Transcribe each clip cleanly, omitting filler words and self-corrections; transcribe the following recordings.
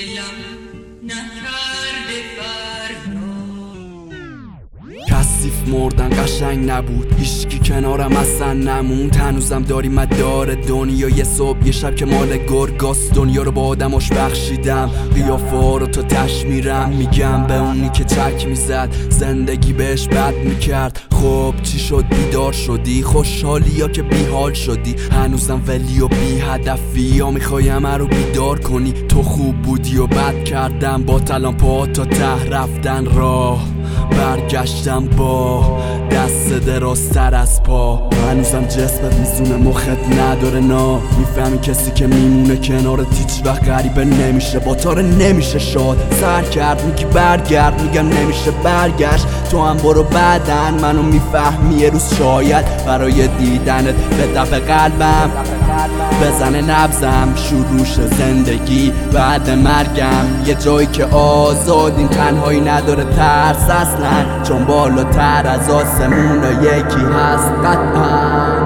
دلم نکرده فردا. کثیف مردن قشنگ نبود، هیچکی کنارم اصلا نموند. هنوزم داری مدار دنیا، یه صبح یه شب که مال گرگاست. دنیا رو با آدماش بخشیدم، قیافه ها رو تا تش میرم. میگم به اونی که چک میزد زندگی بهش بد میکرد. خب چی شد بیدار شدی؟ خوشحالی یا که بیحال شدی؟ هنوزم ولی و بی هدفی یا میخوای همه رو بیدار کنی؟ تو خوب بودی و بد کردم، با تلان پا تا ته رفتن راه برگشتم با دست درازتر از پا. هنوزم جسمت میزونه مخت نداره نا. میفهمی کسی که میمونه کنارت هیچ وقت غریبه نمیشه، با تاره نمیشه شاد. سر کرد میگی برگرد، میگم نمیشه برگشت. تو هم برو بعدن منو میفهمی یه روز شاید برای دیدنت به دف قلبم بزنه نبزم. شروعش زندگی بعد مرگم، یه جایی که آزادیم، تنهایی نداره ترس اصلا، چون بالاتر از آسمون یکی هست قطعا.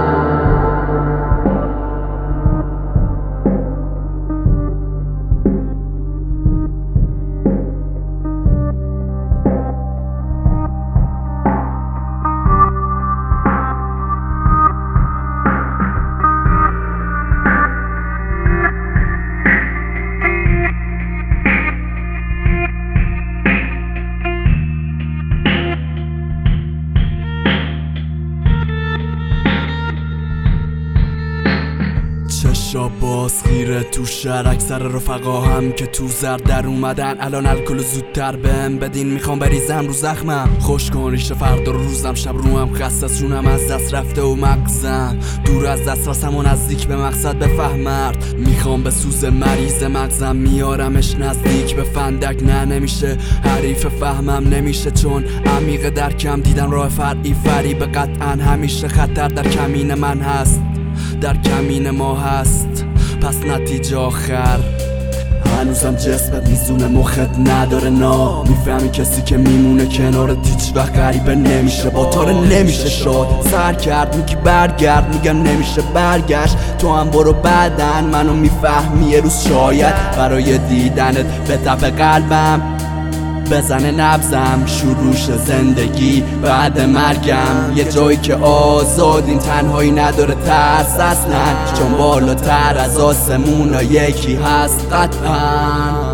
چشا باز خیره تو شهر، اکثر رفقا هم که تو زر در اومدن. الان الکل زودتر بهم بدین، میخوام بریزم رو زخمم. خوش کن ریشه فردا رو روزم، شب روم خسته شونم از دست رفته و مغزم دور از دست رسم و نزدیک به مقصد بفهمرد. میخوام به سوز مریض مغزم، میارمش نزدیک به فندک. نه نمیشه حریف فهمم نمیشه، چون عمیق درکم دیدن راه فرعی فریب. قطعا همیشه خطر در کمین من هست، در کمین ما هست، پس نتیجه آخر هنوزم جسمت میزونه مخت نداره نا. میفهمی کسی که میمونه کنارت هیچ وقت غریبه نمیشه، با تاره نمیشه شاد. سر کرد میگی برگرد، میگم نمیشه برگشت. تو هم برو بعدن منو میفهمی یه روز شاید برای دیدنت به دف قلبم بزنه نبزم. شروعش زندگی بعد مرگم، یه جایی که آزادیم، تنهایی نداره ترس اصلا، چون بالاتر از آسمون یکی هست قطعا.